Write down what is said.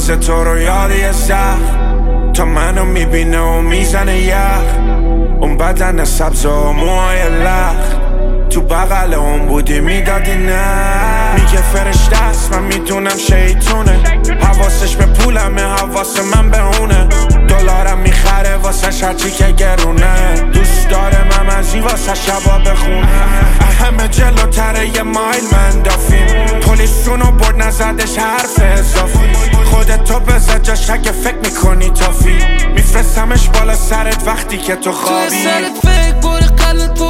مثل تو رو یاد یه سخت تا منو میبینه و میزنه یخ. اون بدن سبز و موهای لخت تو بغل اون بودی میدادی نه. میگه فرشته است من میدونم شیطونه، حواسش به پولمه حواس من به اونه. دلارم میخره واسه هرچی که گرونه، دوست داره ممزی واسه شبا بخونه. همه جلوتره یه مایل من دافیم، پلیسونو برد نزدش حرف اضافی. خودت تو بزد جاش اگه فکر میکنی تافی، میفرستمش بالا سرت وقتی که تو خوابی. تو سرت فکر بره قلب تو